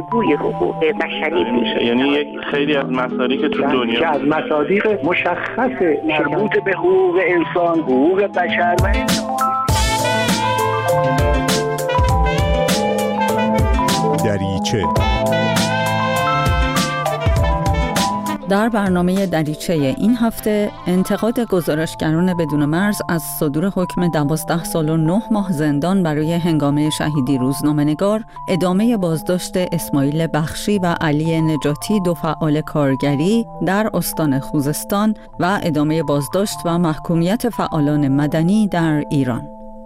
الگوی حقوق بشری میشه. یعنی یک خیلی از مسائلی که تو دنیا که از مصادیق مشخص مربوط به حقوق انسان، حقوق بشر و دریچه. در برنامه دریچه این هفته انتقاد گزارشگران بدون مرز از صدور حکم 12 سال و 9 ماه زندان برای هنگامه شهیدی روزنامه‌نگار، ادامه بازداشت اسماعیل بخشی و علی نجاتی، دو فعال کارگری در استان خوزستان، و ادامه بازداشت و محکومیت فعالان مدنی در ایران.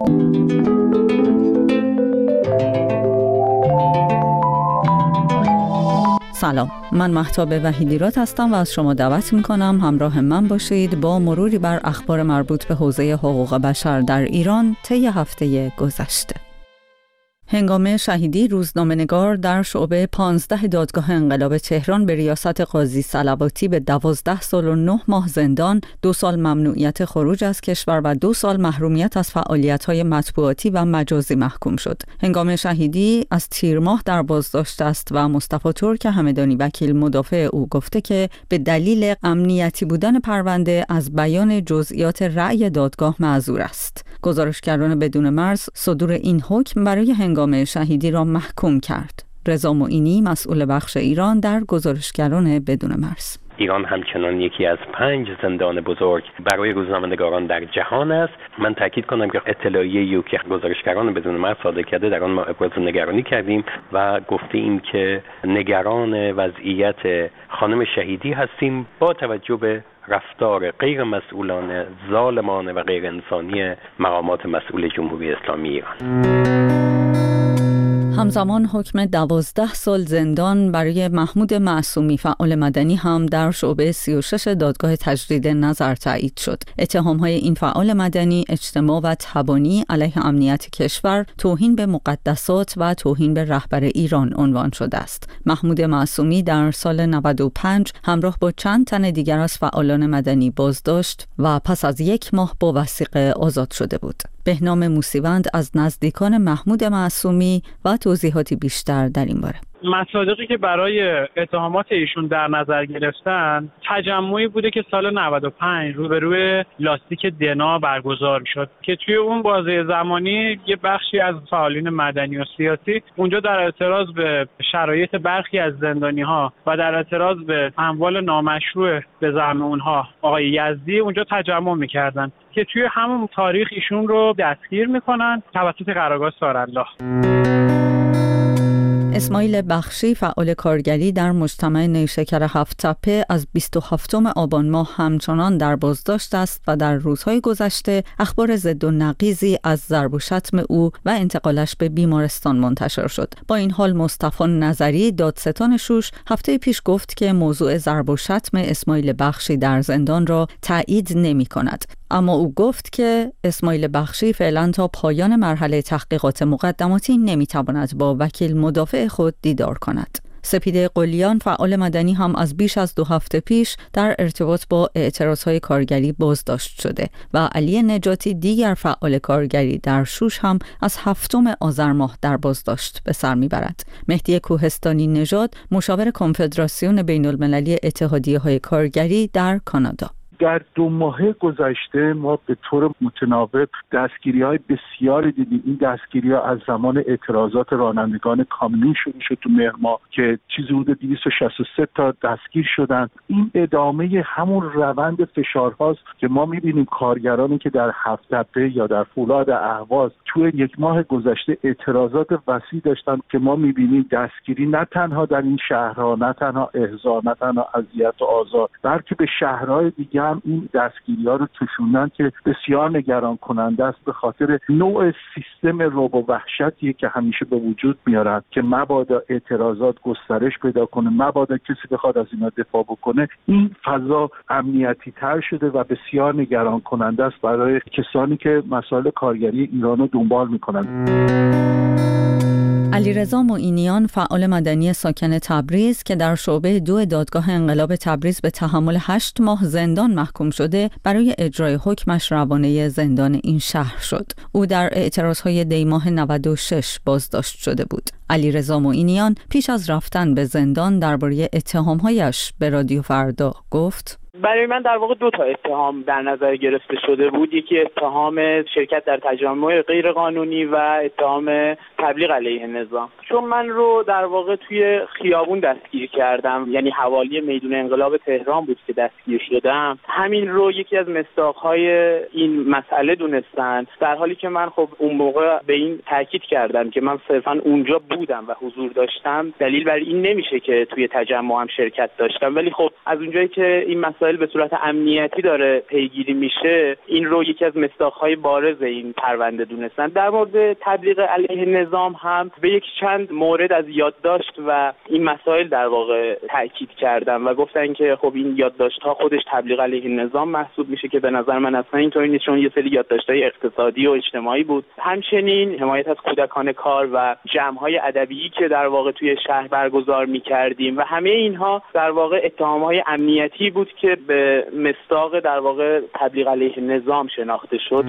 سلام، من مهتاب وحیدیراد هستم و از شما دعوت میکنم همراه من باشید با مروری بر اخبار مربوط به حوزه حقوق بشر در ایران طی هفته گذشته. هنگامه شهیدی روزنامه‌نگار در شعبه 15 دادگاه انقلاب تهران به ریاست قاضی صلواتی به 12 سال و 9 ماه زندان، 2 سال ممنوعیت خروج از کشور و 2 سال محرومیت از فعالیت‌های مطبوعاتی و مجازی محکوم شد. هنگامه شهیدی از تیر ماه در بازداشت است و مصطفی ترک همدانی وکیل مدافع او گفته که به دلیل امنیتی بودن پرونده از بیان جزئیات رأی دادگاه معذور است. گزارشگران بدون مرز صدور این حکم برای هنگامه شهیدی را محکوم کرد. رضا معینی، مسئول بخش ایران در گزارشگران بدون مرز: ایران همچنان یکی از 5 زندان بزرگ برای روزنامه‌نگاران در جهان است. من تاکید کنم که اطلاعیه‌ای که گزارشگران بدون مرز صادر کرده در آن ما ابراز نگرانی کردیم و گفتیم که نگران وضعیت خانم شهیدی هستیم با توجه به رفتار غیر مسئولانه، ظالمانه و غیر انسانی مقامات مسئول جمهوری اسلامی ایران. همزمان حکم 12 سال زندان برای محمود معصومی فعال مدنی هم در شعبه 36 دادگاه تجدید نظر تایید شد. اتهام‌های این فعال مدنی اجتماع و تبانی علیه امنیت کشور، توهین به مقدسات و توهین به رهبر ایران عنوان شده است. محمود معصومی در سال 95 همراه با چند تن دیگر از فعالان مدنی بازداشت و پس از 1 ماه با وثیقه آزاد شده بود. بهنام موسیوند از نزدیکان محمود معصومی و توضیحاتی بیشتر در این باره: مصادیقی که برای اتهامات ایشون در نظر گرفتن تجمعی بوده که سال 95 روبروی لاستیک دنا برگزار شد که توی اون بازه زمانی یه بخشی از فعالین مدنی و سیاسی اونجا در اعتراض به شرایط برخی از زندانی‌ها و در اعتراض به اموال نامشروع به زعم اونها آقای یزدی اونجا تجمع می‌کردن که توی همون تاریخ ایشون رو دستگیر می‌کنن توسط قرارگاه سارالله. اسماعیل بخشی فعال کارگری در مجتمع نیشکر هفت‌تپه از 27 آبان ماه همچنان در بازداشت است و در روزهای گذشته اخبار ضد و نقیضی از ضرب و شتم او و انتقالش به بیمارستان منتشر شد. با این حال مصطفی نظری، دادستان شوش، هفته پیش گفت که موضوع ضرب و شتم اسماعیل بخشی در زندان را تایید نمی‌کند. اما او گفت که اسماعیل بخشی فعلا تا پایان مرحله تحقیقات مقدماتی نمیتواند با وکیل مدافع خود دیدار کند. سپیده قلیان، فعال مدنی، هم از بیش از 2 هفته پیش در ارتباط با اعتراضهای کارگری بازداشت شده و علی نجاتی، دیگر فعال کارگری در شوش، هم از 7 آذر ماه در بازداشت به سر میبرد. مهدی کوهستانی نژاد، مشاور کنفدراسیون بین المللی اتحادیه‌های کارگری در کانادا: در 2 ماه گذشته ما به طور متناوب دستگیری‌های بسیاری دیدیم. این دستگیری‌ها از زمان اعتراضات رانندگان کامیون شروع شد تو مهر ماه که چیزی حدود 263 تا دستگیر شدن. این ادامه همون روند فشارهاست که ما می‌بینیم کارگرانی که در هفت‌تپه یا در فولاد اهواز تو 1 ماه گذشته اعتراضات وسیع داشتن که ما می‌بینیم دستگیری نه تنها در این شهرها، نه تنها احضار، نه تنها اذیت و آزار، بلکه به شهرهای دیگه هم این دستگیری‌ها رو کشوندن که بسیار نگران کننده است، به خاطر نوع سیستم رعب و وحشتی که همیشه به وجود میارن که مبادا اعتراضات گسترش پیدا کنه، مبادا کسی بخواد از اینا دفاع بکنه. این فضا امنیتی تر شده و بسیار نگران کننده است برای کسانی که مسائل کارگری ایران رو دنبال میکنن. علیرضا معینیان، فعال مدنی ساکن تبریز که در شعبه 2 دادگاه انقلاب تبریز به تحمل 8 ماه زندان محکوم شده، برای اجرای حکمش روانه زندان این شهر شد. او در اعتراضهای دی‌ماه 96 بازداشت شده بود. علیرضا معینیان پیش از رفتن به زندان درباره اتهام‌هایش به رادیو فردا گفت: برای من در واقع 2 تا اتهام در نظر گرفته شده بود. یکی اتهام شرکت در تجمع غیرقانونی و اتهام تبلیغ علیه نظام. چون من رو در واقع توی خیابون دستگیر کردم، یعنی حوالی میدون انقلاب تهران بود که دستگیر شدم، همین رو یکی از مصداق‌های این مسئله دونستن، در حالی که من خب اون موقع به این تاکید کردم که من صرفاً اونجا بودم و حضور داشتم. دلیل بر این نمیشه که توی تجمع هم شرکت داشتم، ولی خب از اونجایی که این مسائل به صورت امنیتی داره پیگیری میشه، این رو یکی از مصداق‌های بارز این پرونده دونستن. در مورد تبلیغ علیه نظام هم به یک چند مورد از یادداشت و این مسائل در واقع تاکید کردم و گفتن که خب این یادداشت‌ها خودش تبلیغ علیه نظام محسوب میشه، که به نظر من اصلا اینطوری نیست، چون یه سری یادداشت‌های اقتصادی و اجتماعی بود. همچنین حمایت از کودکان کار و جمع‌های ادبی که در واقع توی شهر برگزار می‌کردیم و همه اینها در واقع اتهام‌های امنیتی بود که به مصداق در واقع تبلیغ علیه نظام شناخته شد.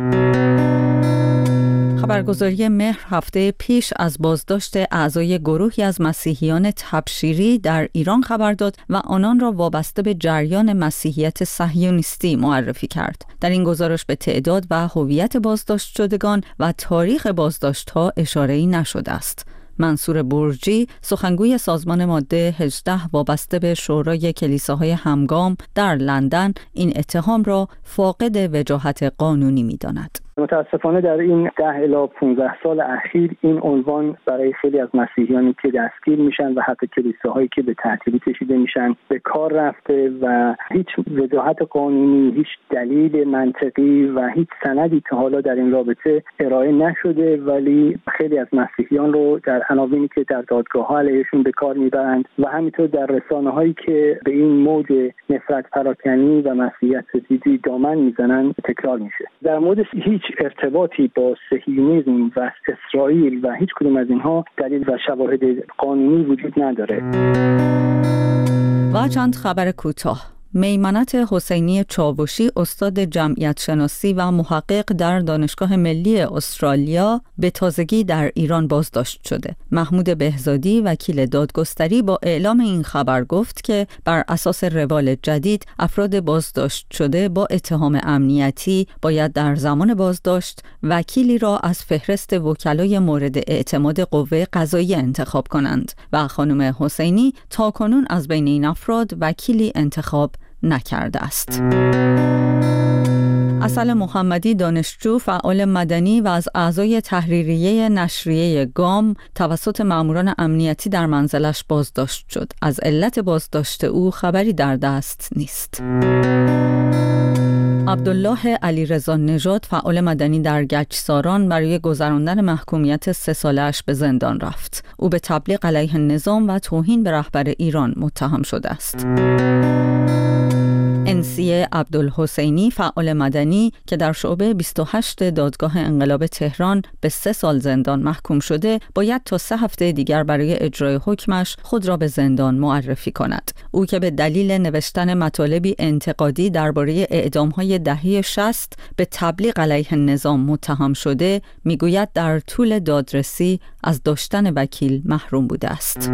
خبرگزاری مهر هفته پیش از بازداشت اعضای گروهی از مسیحیان تبشیری در ایران خبر داد و آنان را وابسته به جریان مسیحیت صهیونیستی معرفی کرد. در این گزارش به تعداد و هویت بازداشت شدگان و تاریخ بازداشت‌ها اشاره‌ای نشده است. منصور برجی، سخنگوی سازمان ماده 18 وابسته به شورای کلیساهای همگام در لندن، این اتهام را فاقد وجاهت قانونی می‌داند. متاسفانه در این 10 الی 15 سال اخیر این عنوان برای خیلی از مسیحیانی که دستگیر میشن و حتی کلیساهایی که به تعطیلی کشیده میشن به کار رفته و هیچ وجاهت قانونی، هیچ دلیل منطقی و هیچ سندی تا حالا در این رابطه ارائه نشده، ولی خیلی از مسیحیان رو در عناوینی که در دادگاه‌ها علیهشون به کار میبرند و همینطور در رسانه‌هایی که به این موج نفرت پراکنی و مسیحیت ستیزی دامن میزنن تکرار میشه. در مورد هیچ ارتباطی با صهیونیسم و اسرائیل و هیچ کدوم از اینها دلیل و شواهد قانونی وجود نداره. و چند خبر کوتاه. میمنت حسینی چاوشی، استاد جمعیت شناسی و محقق در دانشگاه ملی استرالیا، به تازگی در ایران بازداشت شده. محمود بهزادی، وکیل دادگستری، با اعلام این خبر گفت که بر اساس روال جدید افراد بازداشت شده با اتهام امنیتی باید در زمان بازداشت وکیلی را از فهرست وکلای مورد اعتماد قوه قضاییه انتخاب کنند و خانم حسینی تاکنون از بین این افراد وکیلی انتخاب نکرده است. اصل محمدی، دانشجو، فعال مدنی و از اعضای تحریریه نشریه گام، توسط ماموران امنیتی در منزلش بازداشت شد. از علت بازداشت او خبری در دست نیست. عبدالله علیرضا نژاد، فعال مدنی در گچساران، برای گذراندن محکومیت 3 ساله‌اش به زندان رفت. او به تبلیغ علیه نظام و توهین به رهبر ایران متهم شده است. انسیه عبدالحسینی، فعال مدنی که در شعبه 28 دادگاه انقلاب تهران به 3 سال زندان محکوم شده، باید تا 3 هفته دیگر برای اجرای حکمش خود را به زندان معرفی کند. او که به دلیل نوشتن مطالبی انتقادی درباره اعدام‌های دهه 60 به تبلیغ علیه نظام متهم شده، میگوید در طول دادرسی از داشتن وکیل محروم بوده است.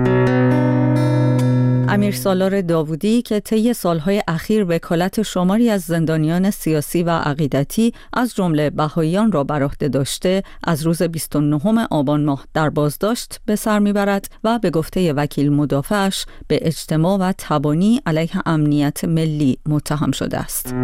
امیر سالار داوودی که طی سالهای اخیر وکالت شماری از زندانیان سیاسی و عقیدتی از جمله بهائیان را بر عهده داشته، از روز 29 آبان ماه در بازداشت به سر میبرد و به گفته وکیل مدافعش به اجتماع و تبانی علیه امنیت ملی متهم شده است.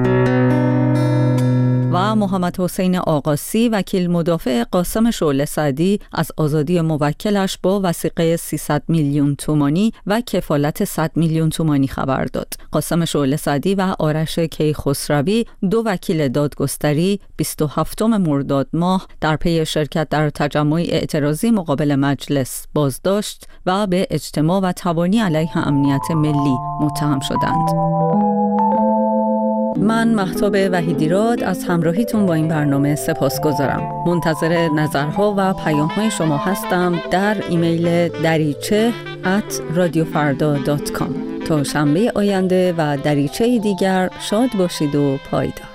و محمد حسین آقاسی، وکیل مدافع قاسم شعله سعدی، از آزادی موکلش با وثیقه 300 میلیون تومانی و کفالت 100 میلیون تومانی خبر داد. قاسم شعله سعدی و آرش کیخسروی، 2 وکیل دادگستری، 27 مرداد ماه در پی شرکت در تجمع اعتراضی مقابل مجلس بازداشت و به اجتماع و تبانی علیه امنیت ملی متهم شدند. من مهتاب وحیدیراد از همراهیتون با این برنامه سپاسگزارم. منتظر نظرها و پیام‌های شما هستم در ایمیل dariche@radiofarda.com. تا شنبه آینده و دریچه دیگر شاد باشید و پایدار.